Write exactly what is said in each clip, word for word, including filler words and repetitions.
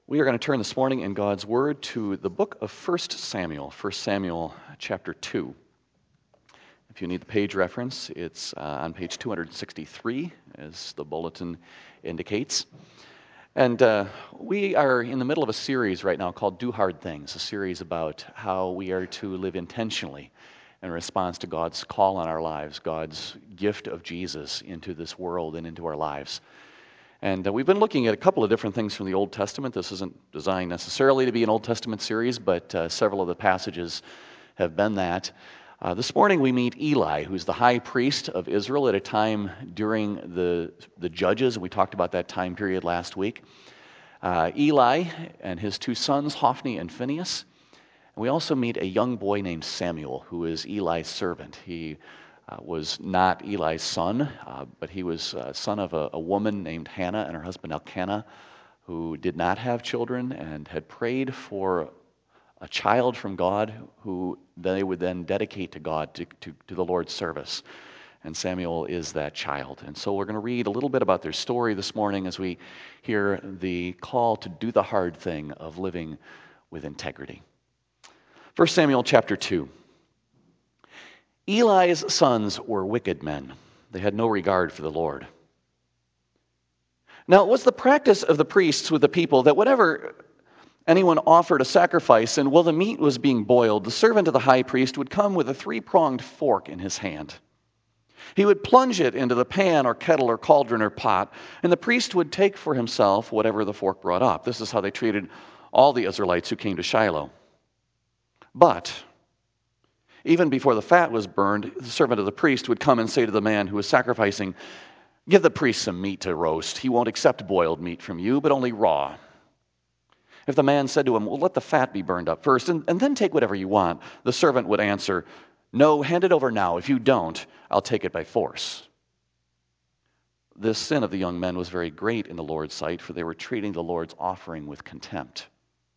We are going to turn this morning in God's Word to the book of First Samuel, First Samuel chapter two. If you need the page reference, it's uh, on page two hundred sixty-three, as the bulletin indicates. And uh, we are in the middle of a series right now called Do Hard Things, a series about how we are to live intentionally in response to God's call on our lives, God's gift of Jesus into this world and into our lives. And uh, we've been looking at a couple of different things from the Old Testament. This isn't designed necessarily to be an Old Testament series, but uh, several of the passages have been that. Uh, this morning we meet Eli, who's the high priest of Israel at a time during the, the Judges. We talked about that time period last week. Uh, Eli and his two sons, Hophni and Phinehas. And we also meet a young boy named Samuel, who is Eli's servant. He Uh, was not Eli's son, uh, but he was uh, son of a, a woman named Hannah and her husband Elkanah, who did not have children and had prayed for a child from God who they would then dedicate to God, to, to, to the Lord's service. And Samuel is that child. And so we're going to read a little bit about their story this morning as we hear the call to do the hard thing of living with integrity. First Samuel chapter two. Eli's sons were wicked men. They had no regard for the Lord. Now, it was the practice of the priests with the people that whenever anyone offered a sacrifice and while the meat was being boiled, the servant of the high priest would come with a three-pronged fork in his hand. He would plunge it into the pan or kettle or cauldron or pot, and the priest would take for himself whatever the fork brought up. This is how they treated all the Israelites who came to Shiloh. But even before the fat was burned, the servant of the priest would come and say to the man who was sacrificing, "Give the priest some meat to roast. He won't accept boiled meat from you, but only raw." If the man said to him, "Well, let the fat be burned up first, and, and then take whatever you want," the servant would answer, "No, hand it over now. If you don't, I'll take it by force." This sin of the young men was very great in the Lord's sight, for they were treating the Lord's offering with contempt.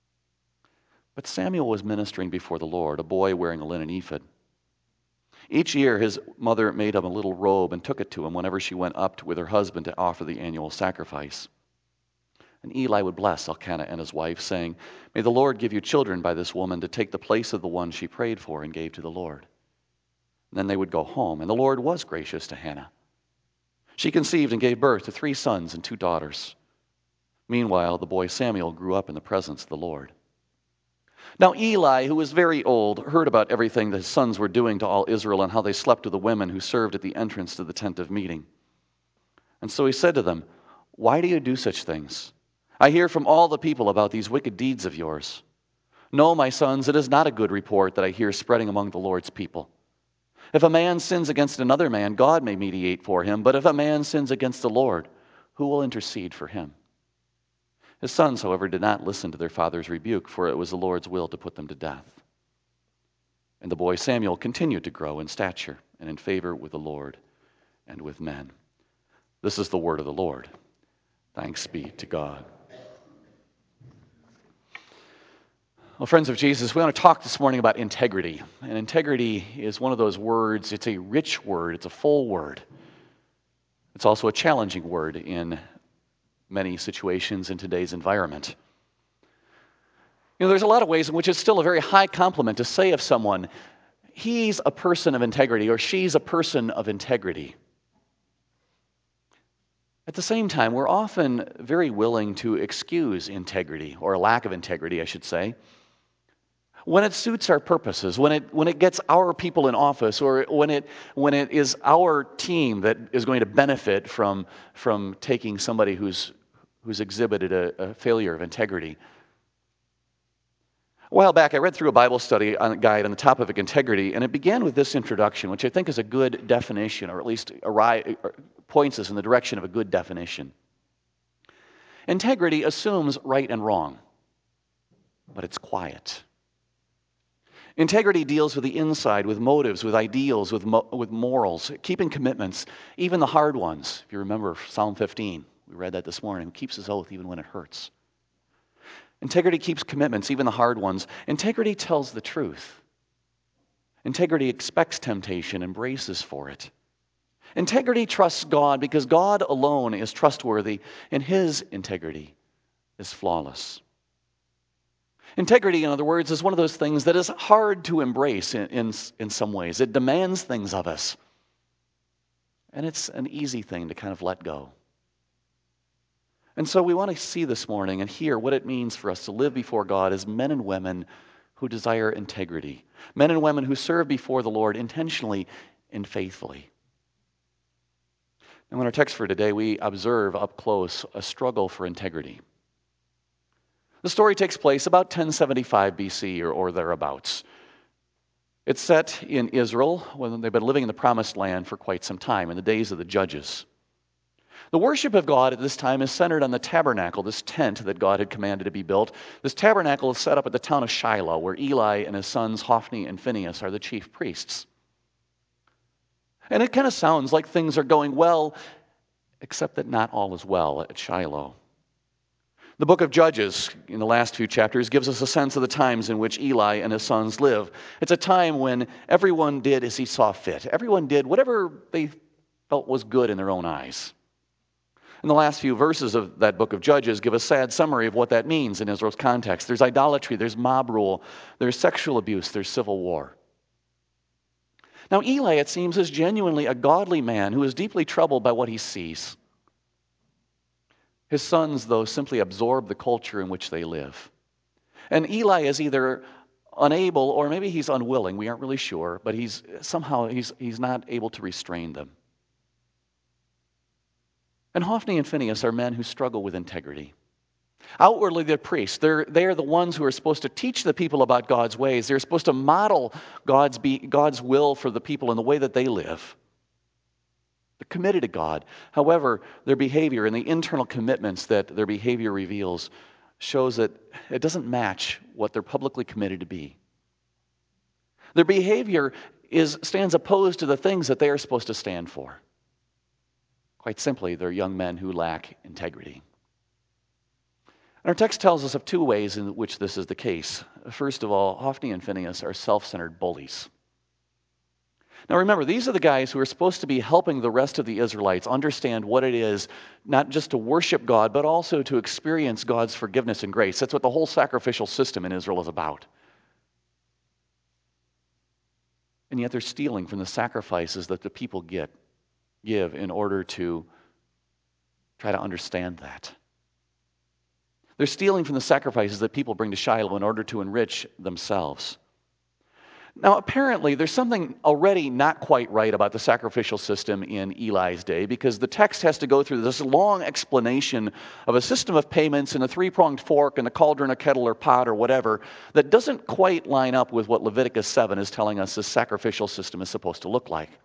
But Samuel was ministering before the Lord, a boy wearing a linen ephod. Each year his mother made him a little robe and took it to him whenever she went up with her husband to offer the annual sacrifice. And Eli would bless Elkanah and his wife, saying, "May the Lord give you children by this woman to take the place of the one she prayed for and gave to the Lord." And then they would go home, and the Lord was gracious to Hannah. She conceived and gave birth to three sons and two daughters. Meanwhile, the boy Samuel grew up in the presence of the Lord. Now Eli, who was very old, heard about everything that his sons were doing to all Israel and how they slept with the women who served at the entrance to the tent of meeting. And so he said to them, "Why do you do such things? I hear from all the people about these wicked deeds of yours. No, my sons, it is not a good report that I hear spreading among the Lord's people. If a man sins against another man, God may mediate for him, but if a man sins against the Lord, who will intercede for him?" His sons, however, did not listen to their father's rebuke, for it was the Lord's will to put them to death. And the boy Samuel continued to grow in stature and in favor with the Lord and with men. This is the word of the Lord. Thanks be to God. Well, friends of Jesus, we want to talk this morning about integrity. And integrity is one of those words, it's a rich word, it's a full word. It's also a challenging word in many situations in today's environment. You know, there's a lot of ways in which it's still a very high compliment to say of someone, "He's a person of integrity," or "She's a person of integrity." At the same time, we're often very willing to excuse integrity, or a lack of integrity, I should say, when it suits our purposes, when it when it gets our people in office, or when it when it is our team that is going to benefit from, from taking somebody who's who's exhibited a, a failure of integrity. A while back, I read through a Bible study on a guide on the topic of integrity, and it began with this introduction, which I think is a good definition, or at least arri- or points us in the direction of a good definition. Integrity assumes right and wrong, but it's quiet. Integrity deals with the inside, with motives, with ideals, with, mo- with morals, keeping commitments, even the hard ones. If you remember Psalm fifteen, we read that this morning, who keeps his oath even when it hurts. Integrity keeps commitments, even the hard ones. Integrity tells the truth. Integrity expects temptation and braces for it. Integrity trusts God because God alone is trustworthy and his integrity is flawless. Integrity, in other words, is one of those things that is hard to embrace in, in, in some ways. It demands things of us. And it's an easy thing to kind of let go. And so we want to see this morning and hear what it means for us to live before God as men and women who desire integrity. Men and women who serve before the Lord intentionally and faithfully. And in our text for today, we observe up close a struggle for integrity. The story takes place about ten seventy-five B C or, or thereabouts. It's set in Israel when they've been living in the Promised Land for quite some time, in the days of the Judges. The worship of God at this time is centered on the tabernacle, this tent that God had commanded to be built. This tabernacle is set up at the town of Shiloh, where Eli and his sons Hophni and Phinehas are the chief priests. And it kind of sounds like things are going well, except that not all is well at Shiloh. The book of Judges, in the last few chapters, gives us a sense of the times in which Eli and his sons live. It's a time when everyone did as he saw fit. Everyone did whatever they felt was good in their own eyes. And the last few verses of that book of Judges give a sad summary of what that means in Israel's context. There's idolatry, there's mob rule, there's sexual abuse, there's civil war. Now, Eli, it seems, is genuinely a godly man who is deeply troubled by what he sees. His sons, though, simply absorb the culture in which they live. And Eli is either unable or maybe he's unwilling, we aren't really sure, but he's somehow he's, he's not able to restrain them. And Hophni and Phinehas are men who struggle with integrity. Outwardly, they're priests. They're, they are the ones who are supposed to teach the people about God's ways. They're supposed to model God's, be, God's will for the people in the way that they live. They're committed to God. However, their behavior and the internal commitments that their behavior reveals shows that it doesn't match what they're publicly committed to be. Their behavior is, stands opposed to the things that they are supposed to stand for. Quite simply, they're young men who lack integrity. And our text tells us of two ways in which this is the case. First of all, Hophni and Phinehas are self-centered bullies. Now remember, these are the guys who are supposed to be helping the rest of the Israelites understand what it is, not just to worship God, but also to experience God's forgiveness and grace. That's what the whole sacrificial system in Israel is about. And yet they're stealing from the sacrifices that the people get. give in order to try to understand that. They're stealing from the sacrifices that people bring to Shiloh in order to enrich themselves. Now, apparently, there's something already not quite right about the sacrificial system in Eli's day, because the text has to go through this long explanation of a system of payments and a three-pronged fork and a cauldron, a kettle, or pot, or whatever, that doesn't quite line up with what Leviticus seven is telling us this sacrificial system is supposed to look like.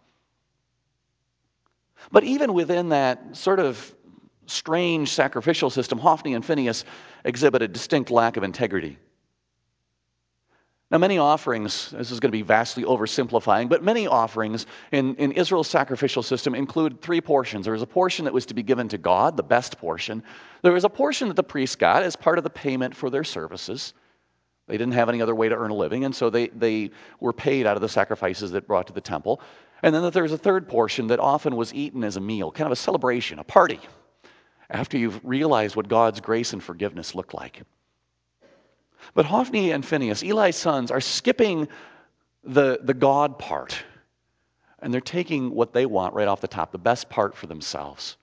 But even within that sort of strange sacrificial system, Hophni and Phinehas exhibit a distinct lack of integrity. Now, many offerings, this is going to be vastly oversimplifying, but many offerings in, in Israel's sacrificial system include three portions. There was a portion that was to be given to God, the best portion. There was a portion that the priests got as part of the payment for their services. They didn't have any other way to earn a living, and so they, they were paid out of the sacrifices that brought to the temple. And then there was a third portion that often was eaten as a meal, kind of a celebration, a party, after you've realized what God's grace and forgiveness looked like. But Hophni and Phinehas, Eli's sons, are skipping the, the God part, and they're taking what they want right off the top, the best part for themselves.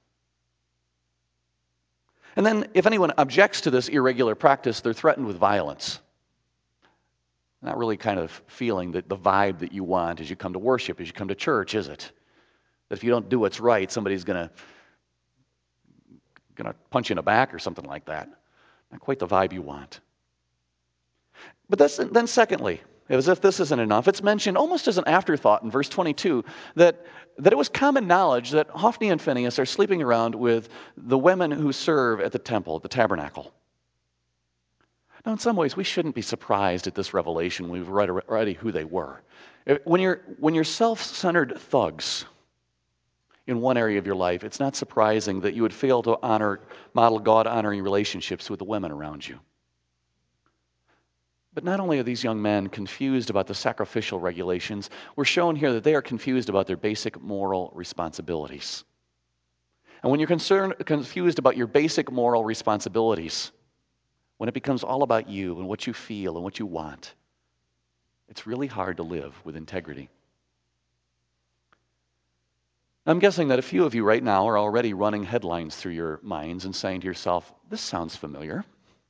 And then if anyone objects to this irregular practice, they're threatened with violence. Not really kind of feeling that the vibe that you want as you come to worship, as you come to church, is it? That if you don't do what's right, somebody's going to going to punch you in the back or something like that. Not quite the vibe you want. But that's, then secondly, as if this isn't enough, it's mentioned almost as an afterthought in verse twenty-two that, that it was common knowledge that Hophni and Phinehas are sleeping around with the women who serve at the temple, at the tabernacle. Now, in some ways, we shouldn't be surprised at this revelation. We've read already who they were. When you're, when you're self-centered thugs in one area of your life, it's not surprising that you would fail to honor, model God-honoring relationships with the women around you. But not only are these young men confused about the sacrificial regulations, we're shown here that they are confused about their basic moral responsibilities. And when you're concerned, confused about your basic moral responsibilities, when it becomes all about you and what you feel and what you want, it's really hard to live with integrity. I'm guessing that a few of you right now are already running headlines through your minds and saying to yourself, this sounds familiar.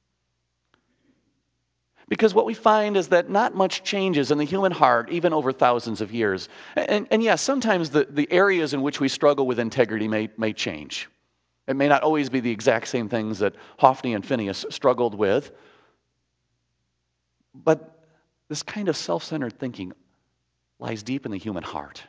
Because what we find is that not much changes in the human heart, even over thousands of years. And, and yes, sometimes the, the areas in which we struggle with integrity may, may change. It may not always be the exact same things that Hophni and Phinehas struggled with. But this kind of self-centered thinking lies deep in the human heart.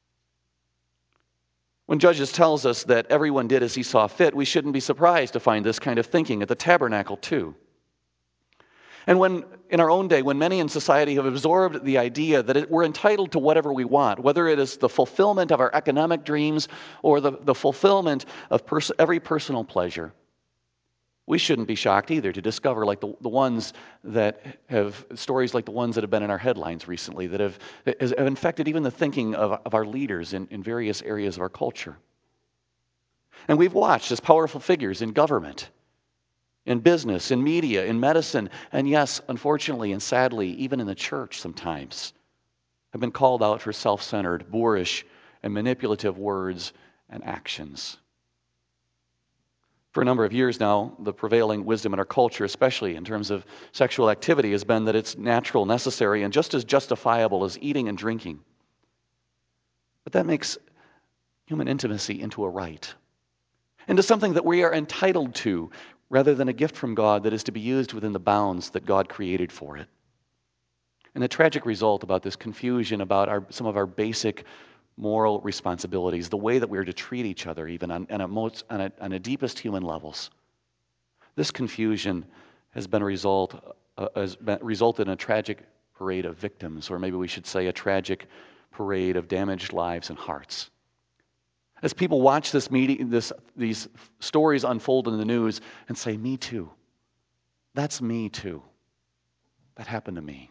When Judges tells us that everyone did as he saw fit, we shouldn't be surprised to find this kind of thinking at the tabernacle too. And when, in our own day, when many in society have absorbed the idea that it, we're entitled to whatever we want, whether it is the fulfillment of our economic dreams or the, the fulfillment of pers- every personal pleasure, we shouldn't be shocked either to discover like the, the ones that have, stories like the ones that have been in our headlines recently that have, have infected even the thinking of, of our leaders in, in various areas of our culture. And we've watched as powerful figures in government, in business, in media, in medicine, and yes, unfortunately and sadly, even in the church sometimes, have been called out for self-centered, boorish, and manipulative words and actions. For a number of years now, the prevailing wisdom in our culture, especially in terms of sexual activity, has been that it's natural, necessary, and just as justifiable as eating and drinking. But that makes human intimacy into a right, into something that we are entitled to, rather than a gift from God that is to be used within the bounds that God created for it. And the tragic result about this confusion about our, some of our basic moral responsibilities, the way that we are to treat each other, even on, on, a most, on, a, on a deepest human levels, this confusion has been a result, uh, has been, resulted in a tragic parade of victims, or maybe we should say a tragic parade of damaged lives and hearts. As people watch this meeting, this, these stories unfold in the news and say, me too. That's me too. That happened to me.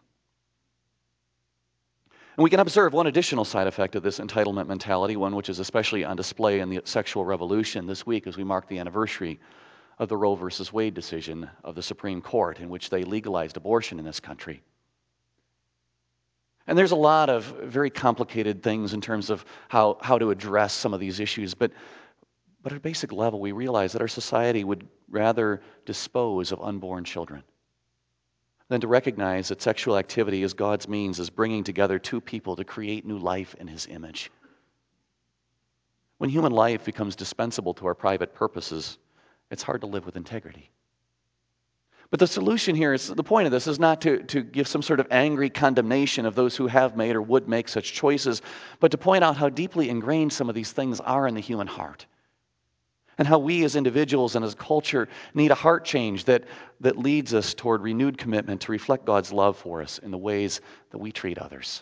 And we can observe one additional side effect of this entitlement mentality, one which is especially on display in the sexual revolution this week as we mark the anniversary of the Roe versus Wade decision of the Supreme Court in which they legalized abortion in this country. And there's a lot of very complicated things in terms of how, how to address some of these issues, but, but at a basic level, we realize that our society would rather dispose of unborn children than to recognize that sexual activity is God's means of bringing together two people to create new life in His image. When human life becomes dispensable to our private purposes, it's hard to live with integrity. But the solution here is, the point of this is not to, to give some sort of angry condemnation of those who have made or would make such choices, but to point out how deeply ingrained some of these things are in the human heart. And how we as individuals and as a culture need a heart change that, that leads us toward renewed commitment to reflect God's love for us in the ways that we treat others.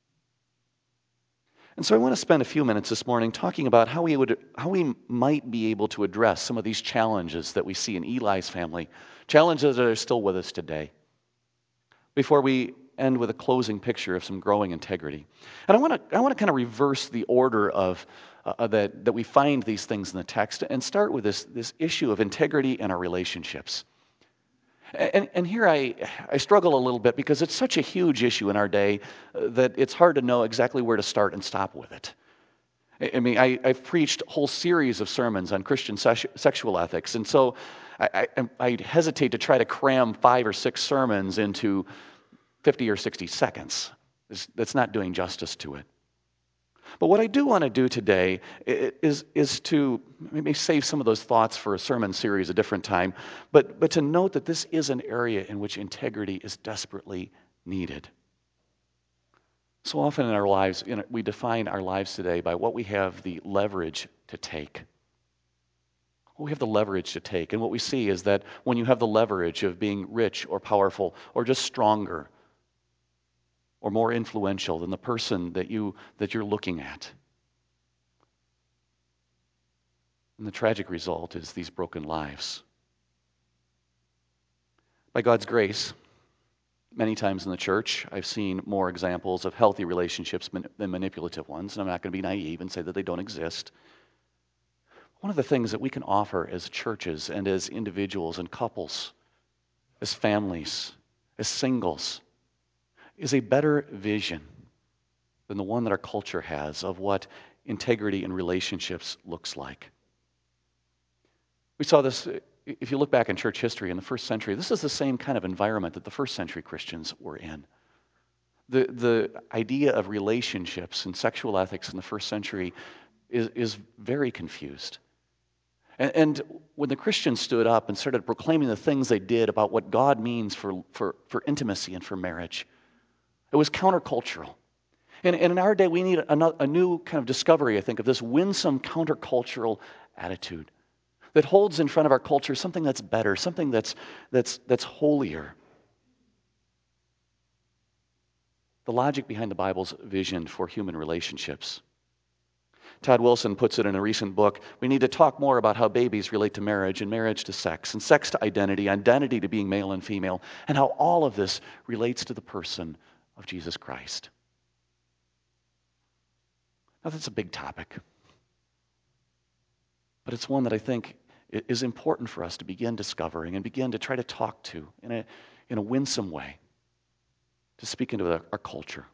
And so I want to spend a few minutes this morning talking about how we would, how we might be able to address some of these challenges that we see in Eli's family, challenges that are still with us today, before we end with a closing picture of some growing integrity. And I want to I want to kind of reverse the order of uh, that that we find these things in the text and start with this this issue of integrity in our relationships. And, and here I, I struggle a little bit because it's such a huge issue in our day uh, that it's hard to know exactly where to start and stop with it. I, I mean, I, I've preached a whole series of sermons on Christian se- sexual ethics, and so I, I, I hesitate to try to cram five or six sermons into fifty or sixty seconds. That's not doing justice to it. But what I do want to do today is, is to maybe save some of those thoughts for a sermon series a different time, but, but to note that this is an area in which integrity is desperately needed. So often in our lives, you know, we define our lives today by what we have the leverage to take. We have the leverage to take, and what we see is that when you have the leverage of being rich or powerful or just stronger, or more influential than the person that, you, that you're looking at. And the tragic result is these broken lives. By God's grace, many times in the church, I've seen more examples of healthy relationships than manipulative ones, and I'm not going to be naive and say that they don't exist. One of the things that we can offer as churches and as individuals and couples as families, as singles, is a better vision than the one that our culture has of what integrity in relationships looks like. We saw this, if you look back in church history in the first century, this is the same kind of environment that the first century Christians were in. The, the idea of relationships and sexual ethics in the first century is, is very confused. And, and when the Christians stood up and started proclaiming the things they did about what God means for, for, for intimacy and for marriage, it was countercultural. And, and in our day, we need a, a new kind of discovery, I think, of this winsome countercultural attitude that holds in front of our culture something that's better, something that's, that's, that's holier. The logic behind the Bible's vision for human relationships. Todd Wilson puts it in a recent book, we need to talk more about how babies relate to marriage and marriage to sex and sex to identity, identity to being male and female, and how all of this relates to the person of Jesus Christ. Now that's a big topic, but it's one that I think is important for us to begin discovering and begin to try to talk to in a, in a winsome way, to speak into our, our culture.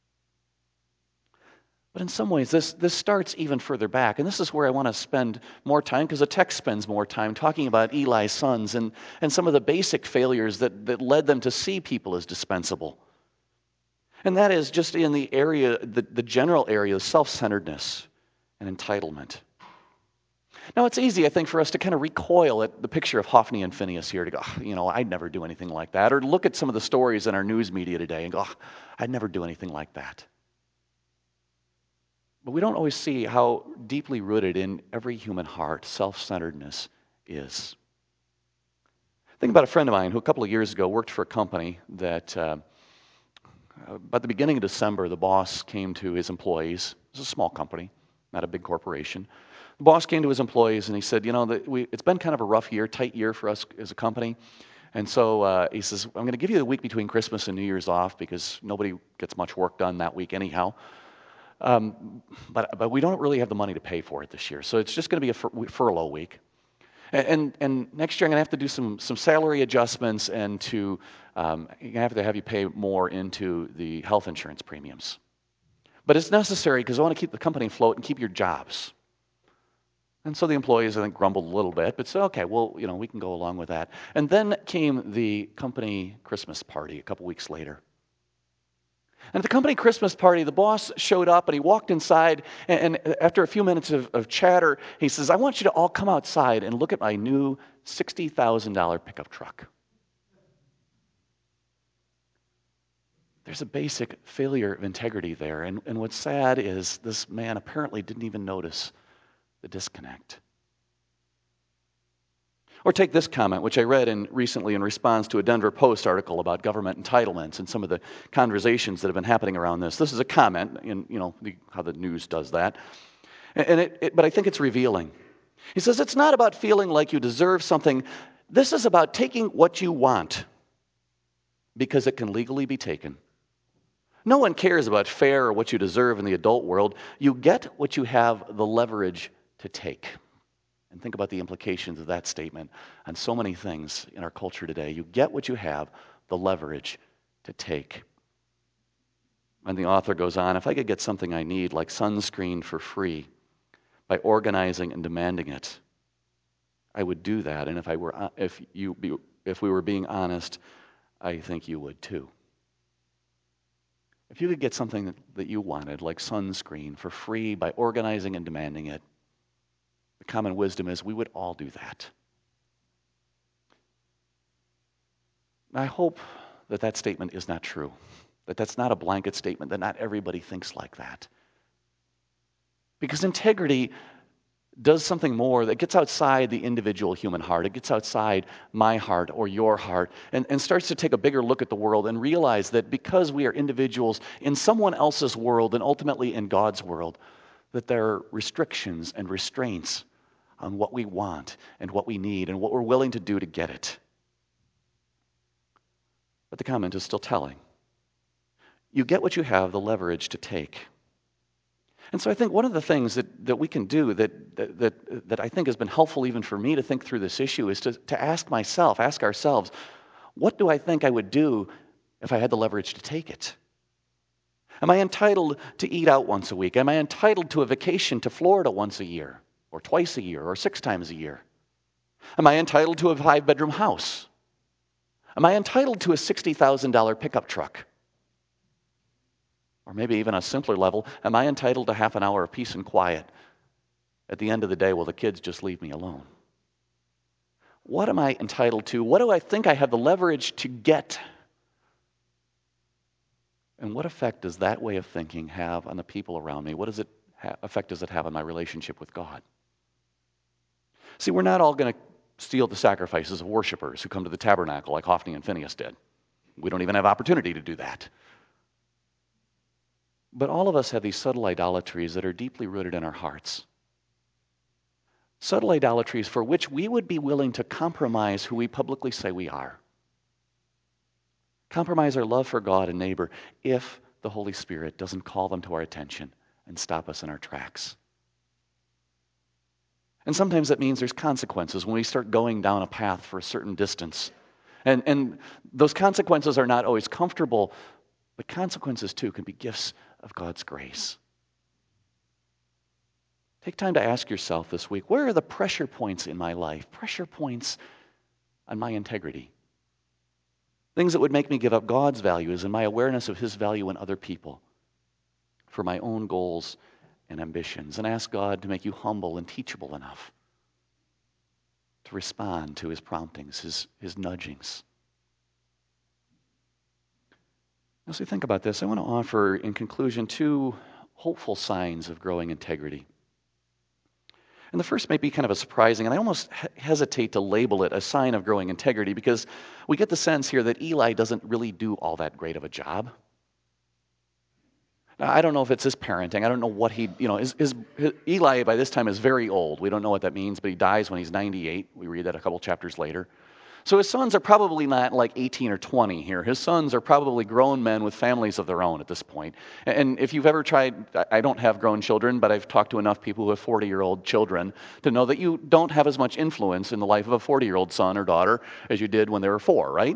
But in some ways, this, this starts even further back, and this is where I want to spend more time, because the text spends more time talking about Eli's sons and, and some of the basic failures that, that led them to see people as dispensable. And that is just in the area, the, the general area of self-centeredness and entitlement. Now, it's easy, I think, for us to kind of recoil at the picture of Hophni and Phinehas here to go, oh, you know, I'd never do anything like that. Or look at some of the stories in our news media today and go, oh, I'd never do anything like that. But we don't always see how deeply rooted in every human heart self-centeredness is. Think about a friend of mine who a couple of years ago worked for a company that uh, about the beginning of December, the boss came to his employees. It was a small company, not a big corporation. The boss came to his employees and he said, you know, that we, it's been kind of a rough year, tight year for us as a company. And so uh, he says, I'm going to give you the week between Christmas and New Year's off because nobody gets much work done that week anyhow. Um, but, but we don't really have the money to pay for it this year. So it's just going to be a fur- furlough week. And, and, and next year I'm going to have to do some, some salary adjustments and to, um, I'm going to have to have you pay more into the health insurance premiums. But it's necessary because I want to keep the company afloat and keep your jobs. And so the employees, I think, grumbled a little bit, but said, okay, well, you know, we can go along with that. And then came the company Christmas party a couple weeks later. And at the company Christmas party, the boss showed up and he walked inside, and, and after a few minutes of, of chatter, he says, I want you to all come outside and look at my new sixty thousand dollars pickup truck. There's a basic failure of integrity there, and, and what's sad is this man apparently didn't even notice the disconnect. Or take this comment, which I read in recently in response to a Denver Post article about government entitlements and some of the conversations that have been happening around this. This is a comment in, you know, the, how the news does that. And it, it, but I think it's revealing. He says, it's not about feeling like you deserve something. This is about taking what you want because it can legally be taken. No one cares about fair or what you deserve in the adult world. You get what you have the leverage to take. And think about the implications of that statement on so many things in our culture today. You get what you have, the leverage to take. And the author goes on, if I could get something I need, like sunscreen for free, by organizing and demanding it, I would do that. And if I were, if you, be, if we were being honest, I think you would too. If you could get something that, that you wanted, like sunscreen, for free by organizing and demanding it, the common wisdom is we would all do that. I hope that that statement is not true, that that's not a blanket statement, that not everybody thinks like that. Because integrity does something more that gets outside the individual human heart. It gets outside my heart or your heart and, and starts to take a bigger look at the world and realize that because we are individuals in someone else's world and ultimately in God's world, that there are restrictions and restraints on what we want and what we need and what we're willing to do to get it. But the comment is still telling. You get what you have, the leverage to take. And so I think one of the things that, that we can do that, that, that, that I think has been helpful even for me to think through this issue is to, to ask myself, ask ourselves, What do I think I would do if I had the leverage to take it? Am I entitled to eat out once a week? Am I entitled to a vacation to Florida once a year, or twice a year, or six times a year? Am I entitled to a five-bedroom house? Am I entitled to a sixty thousand dollars pickup truck? Or maybe even a simpler level, am I entitled to half an hour of peace and quiet at the end of the day while the kids just leave me alone? What am I entitled to? What do I think I have the leverage to get? And what effect does that way of thinking have on the people around me? What does it ha- effect does it have on my relationship with God? See, we're not all going to steal the sacrifices of worshipers who come to the tabernacle like Hophni and Phinehas did. We don't even have opportunity to do that. But all of us have these subtle idolatries that are deeply rooted in our hearts. Subtle idolatries for which we would be willing to compromise who we publicly say we are. Compromise our love for God and neighbor if the Holy Spirit doesn't call them to our attention and stop us in our tracks. And sometimes that means there's consequences when we start going down a path for a certain distance. And, and those consequences are not always comfortable, but consequences too can be gifts of God's grace. Take time to ask yourself this week, where are the pressure points in my life? Pressure points on my integrity. Things that would make me give up God's values and my awareness of His value in other people for my own goals and ambitions. And ask God to make you humble and teachable enough to respond to His promptings, His, His nudgings. As we think about this, I want to offer, in conclusion, two hopeful signs of growing integrity. And the first may be kind of a surprising, and I almost hesitate to label it a sign of growing integrity because we get the sense here that Eli doesn't really do all that great of a job. Now, I don't know if it's his parenting. I don't know what he, you know, his, his, his, Eli by this time is very old. We don't know what that means, but he dies when he's ninety-eight. We read that a couple chapters later. So his sons are probably not like eighteen or twenty here. His sons are probably grown men with families of their own at this point. And if you've ever tried, I don't have grown children, but I've talked to enough people who have forty-year-old children to know that you don't have as much influence in the life of a forty-year-old son or daughter as you did when they were four, right?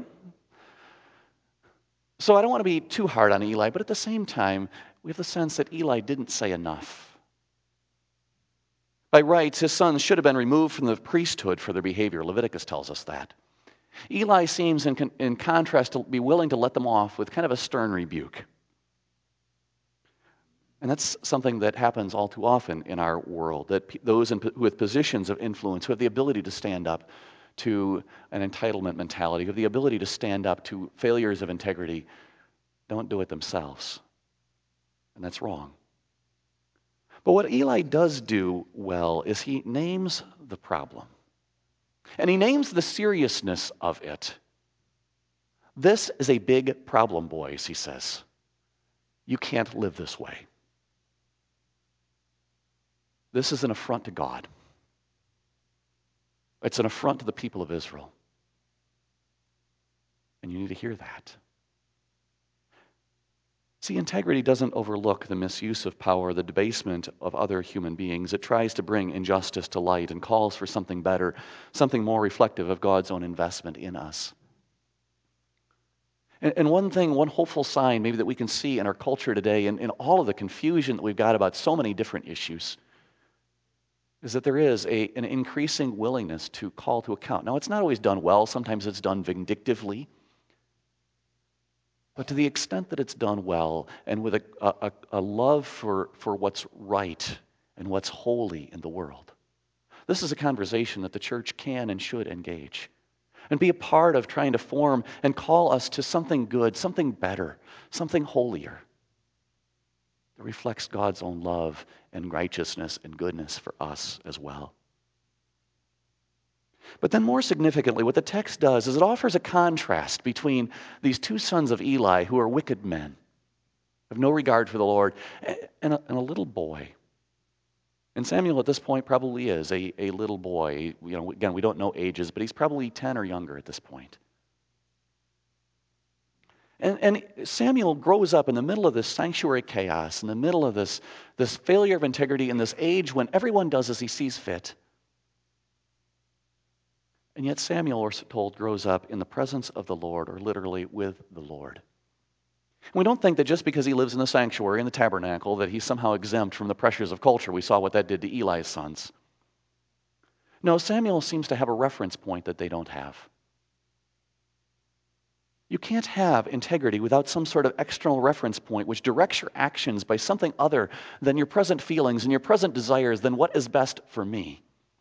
So I don't want to be too hard on Eli, but at the same time, we have the sense that Eli didn't say enough. By rights, his sons should have been removed from the priesthood for their behavior. Leviticus tells us that. Eli seems, in, con- in contrast, to be willing to let them off with kind of a stern rebuke. And that's something that happens all too often in our world, that p- those in, with positions of influence who have the ability to stand up to an entitlement mentality, who have the ability to stand up to failures of integrity, don't do it themselves. And that's wrong. But what Eli does do well is he names the problem. And he names the seriousness of it. This is a big problem, boys, he says. You can't live this way. This is an affront to God. It's an affront to the people of Israel. And you need to hear that. See, integrity doesn't overlook the misuse of power, the debasement of other human beings. It tries to bring injustice to light and calls for something better, something more reflective of God's own investment in us. And, and one thing, one hopeful sign maybe that we can see in our culture today, and in all of the confusion that we've got about so many different issues, is that there is a, an increasing willingness to call to account. Now, it's not always done well. Sometimes it's done vindictively. But to the extent that it's done well and with a, a, a love for, for what's right and what's holy in the world, this is a conversation that the church can and should engage and be a part of trying to form and call us to something good, something better, something holier that reflects God's own love and righteousness and goodness for us as well. But then more significantly, what the text does is it offers a contrast between these two sons of Eli who are wicked men, have no regard for the Lord, and a, and a little boy. And Samuel at this point probably is a, a little boy. You know, again, we don't know ages, but he's probably ten or younger at this point. And, and Samuel grows up in the middle of this sanctuary chaos, in the middle of this, this failure of integrity in this age when everyone does as he sees fit. And yet Samuel, we're told, grows up in the presence of the Lord, or literally with the Lord. We don't think that just because he lives in the sanctuary, in the tabernacle, that he's somehow exempt from the pressures of culture. We saw what that did to Eli's sons. No, Samuel seems to have a reference point that they don't have. You can't have integrity without some sort of external reference point which directs your actions by something other than your present feelings and your present desires, than what is best for me.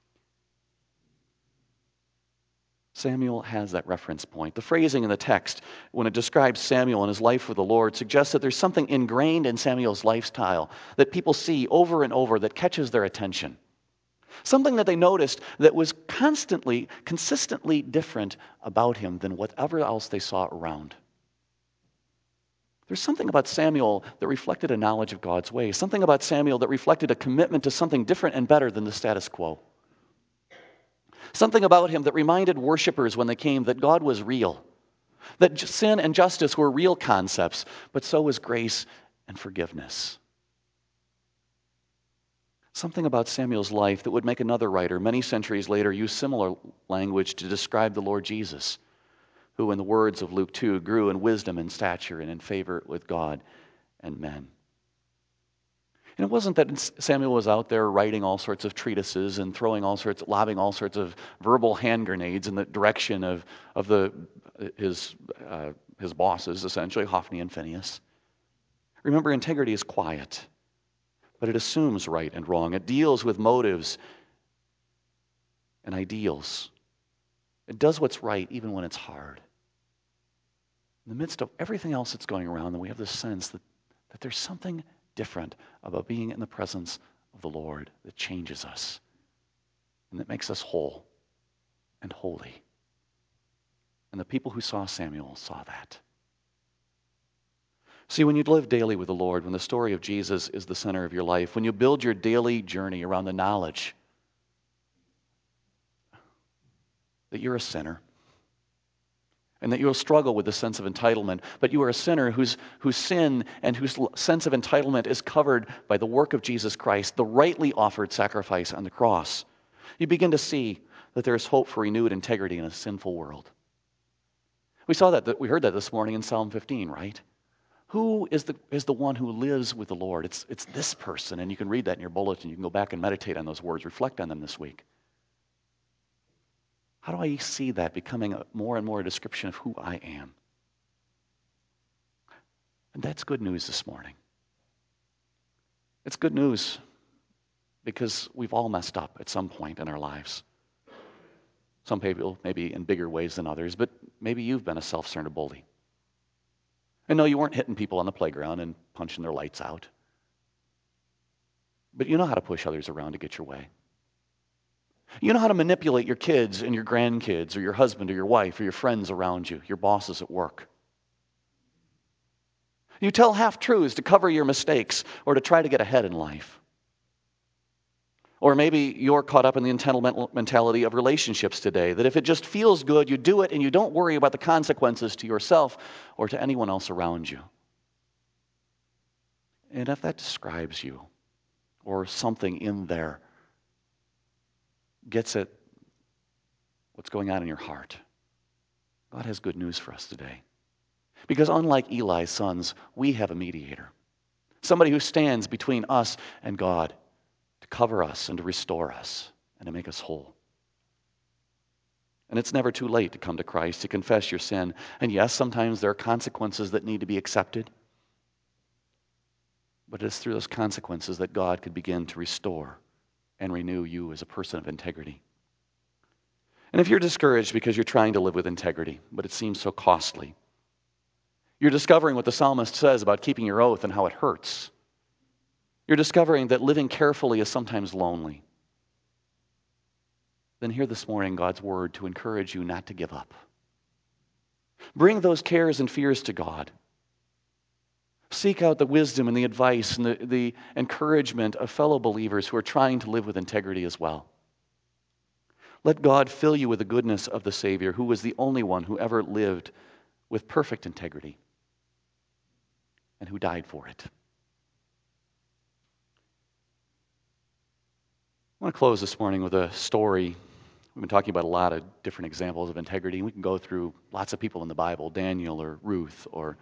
Samuel has that reference point. The phrasing in the text, when it describes Samuel and his life with the Lord, suggests that there's something ingrained in Samuel's lifestyle that people see over and over that catches their attention. Something that they noticed that was constantly, consistently different about him than whatever else they saw around. There's something about Samuel that reflected a knowledge of God's ways, something about Samuel that reflected a commitment to something different and better than the status quo. Something about him that reminded worshipers when they came that God was real, that sin and justice were real concepts, but so was grace and forgiveness. Something about Samuel's life that would make another writer many centuries later use similar language to describe the Lord Jesus, who, in the words of Luke two, grew in wisdom and stature and in favor with God and men. And it wasn't that Samuel was out there writing all sorts of treatises and throwing all sorts, lobbing all sorts of verbal hand grenades in the direction of, of the, his, uh, his bosses, essentially, Hophni and Phinehas. Remember, integrity is quiet, but it assumes right and wrong. It deals with motives and ideals. It does what's right even when it's hard. In the midst of everything else that's going around, then we have this sense that, that there's something different about being in the presence of the Lord that changes us and that makes us whole and holy. And the people who saw Samuel saw that. See, when you live daily with the Lord, when the story of Jesus is the center of your life, when you build your daily journey around the knowledge that you're a sinner, and that you'll struggle with the sense of entitlement, but you are a sinner whose, whose sin and whose sense of entitlement is covered by the work of Jesus Christ, the rightly offered sacrifice on the cross. You begin to see that there is hope for renewed integrity in a sinful world. We saw that, we heard that this morning in Psalm fifteen, right? Who is the, is the one who lives with the Lord? It's, it's this person, and you can read that in your bulletin. You can go back and meditate on those words, reflect on them this week. How do I see that becoming a, more and more a description of who I am? And that's good news this morning. It's good news because we've all messed up at some point in our lives. Some people maybe in bigger ways than others, but maybe you've been a self-centered bully. And no, you weren't hitting people on the playground and punching their lights out. But you know how to push others around to get your way. You know how to manipulate your kids and your grandkids or your husband or your wife or your friends around you, your bosses at work. You tell half-truths to cover your mistakes or to try to get ahead in life. Or maybe you're caught up in the entitlement mentality of relationships today, that if it just feels good, you do it and you don't worry about the consequences to yourself or to anyone else around you. And if that describes you or something in there gets at what's going on in your heart, God has good news for us today. Because unlike Eli's sons, we have a mediator. Somebody who stands between us and God to cover us and to restore us and to make us whole. And it's never too late to come to Christ, to confess your sin. And yes, sometimes there are consequences that need to be accepted. But it's through those consequences that God could begin to restore and renew you as a person of integrity. And if you're discouraged because you're trying to live with integrity, but it seems so costly, you're discovering what the psalmist says about keeping your oath and how it hurts. You're discovering that living carefully is sometimes lonely. Then hear this morning God's word to encourage you not to give up. Bring those cares and fears to God. Seek out the wisdom and the advice and the, the encouragement of fellow believers who are trying to live with integrity as well. Let God fill you with the goodness of the Savior, who was the only one who ever lived with perfect integrity and who died for it. I want to close this morning with a story We've been talking about a lot of different examples of integrity. We can go through lots of people in the Bible, Daniel or Ruth or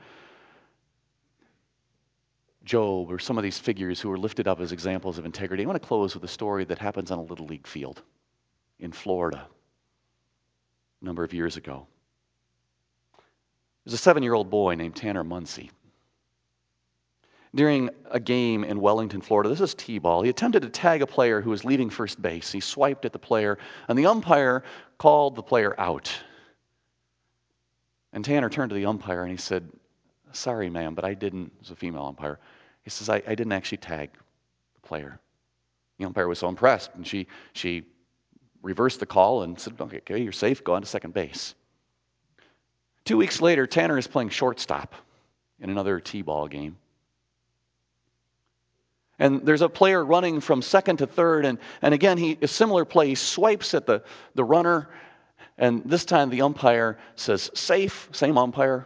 Job or some of these figures who are lifted up as examples of integrity. I want to close with a story that happens on a Little League field in Florida a number of years ago. There's a seven-year-old boy named Tanner Muncy. During a game in Wellington, Florida, this is T-ball, he attempted to tag a player who was leaving first base. He swiped at the player, and the umpire called the player out. And Tanner turned to the umpire and he said, "Sorry, ma'am, but I didn't," it was a female umpire. He says, I, I didn't actually tag the player. The umpire was so impressed, and she, she reversed the call and said, okay, okay, you're safe, go on to second base. Two weeks later, Tanner is playing shortstop in another T-ball game. And there's a player running from second to third, and, and again, he a similar play. He swipes at the, the runner, and this time the umpire says, safe, same umpire.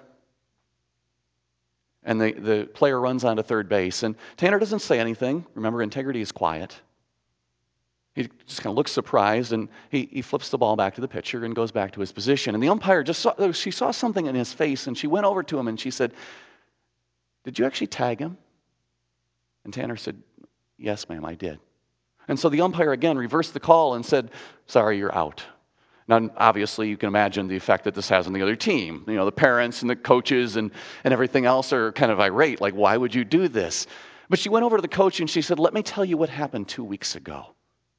And the, the player runs on to third base, and Tanner doesn't say anything. Remember, integrity is quiet. He just kind of looks surprised, and he, he flips the ball back to the pitcher and goes back to his position. And the umpire just saw, she saw something in his face, and she went over to him and she said, "Did you actually tag him?" And Tanner said, "Yes, ma'am, I did." And so the umpire again reversed the call and said, "Sorry, you're out." Now, obviously, you can imagine the effect that this has on the other team. You know, the parents and the coaches and, and everything else are kind of irate, like, why would you do this? But she went over to the coach and she said, "Let me tell you what happened two weeks ago."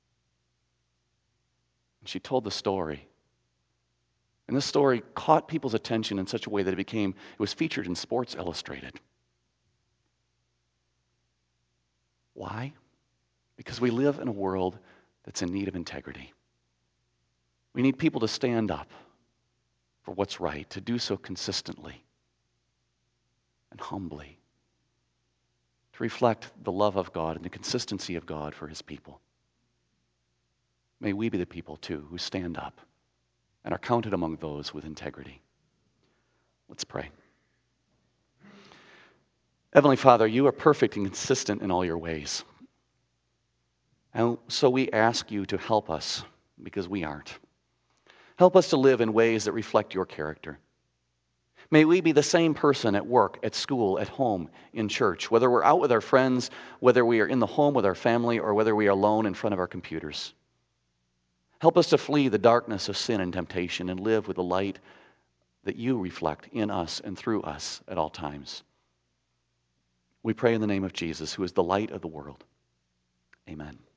And she told the story. And this story caught people's attention in such a way that it became, it was featured in Sports Illustrated. Why? Because we live in a world that's in need of integrity. We need people to stand up for what's right, to do so consistently and humbly, to reflect the love of God and the consistency of God for his people. May we be the people, too, who stand up and are counted among those with integrity. Let's pray. Heavenly Father, you are perfect and consistent in all your ways. And so we ask you to help us, because we aren't. Help us to live in ways that reflect your character. May we be the same person at work, at school, at home, in church, whether we're out with our friends, whether we are in the home with our family, or whether we are alone in front of our computers. Help us to flee the darkness of sin and temptation and live with the light that you reflect in us and through us at all times. We pray in the name of Jesus, who is the light of the world. Amen.